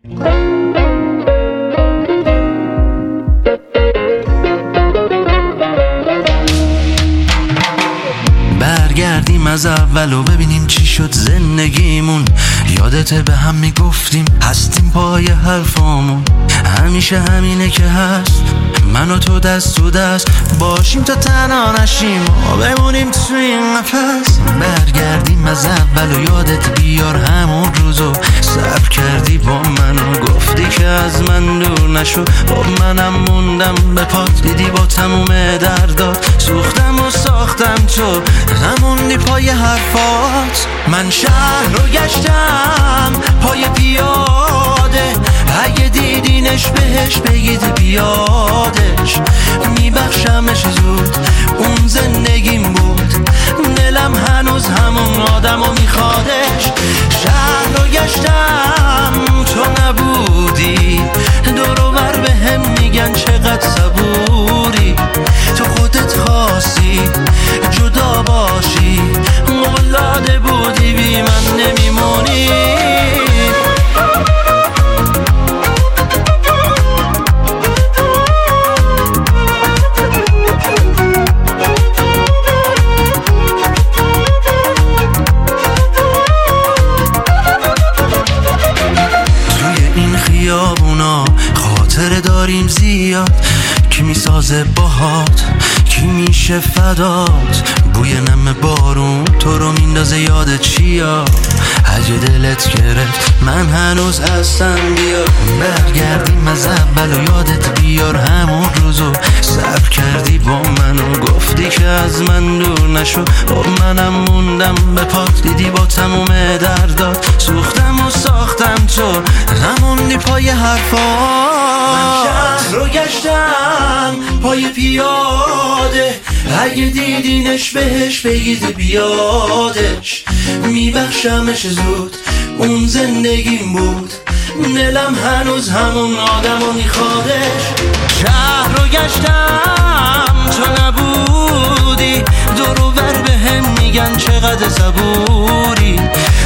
برگردیم از اول و ببینیم چی شد زندگیمون. یادته به هم میگفتیم هستیم پای حرفامون. همیشه همینه که هست، من و تو دست تو دست باشیم تا تنها نشیم و بمونیم تو این قفس. برگردیم از اول و یادت بیار همون روزو صبر کردی با من و گفتی که از من دور نشو. خب منم موندم به پات، دیدی با تموم دردات سوختم و ساختم، تو نموندی پای حرفات. من شهر رو گشتم پای پیاده، اگه دیدینش بهش بگید بیادش. میبخشمش زود، اون زندگیم بود، دلم هنوز همون آدمو میخوادش. شهر رو گشتم تو نبودی، دور و بر به هم میگن چقدر صبوری. تو خودت خواستی جدا باشی، قول بودی بی من نمیمونی. خاطره داریم زیاد، کی میسازه باهات، کی میشه فدات. بوی نم بارون تو رو میندازه یاد چیا، اگه دلت گرفت من هنوز هستم بیا. برگردیم از اول و یادت بیار همون روزو صبر کردی با من و گفتی که از من دور نشو. خب منم موندم به پات، دیدی با تموم دردات سوختم و ساختم، تو نموندی پای حرفات. من شهر رو گشتم پای پیاده، اگه دیدینش بهش بگید بیادش. میبخشمش زود، اون زندگیم بود، دلم هنوز همون آدمو میخوادش. شهر رو گشتم تو نبودی، دور و بر به هم میگن چقدر صبوری.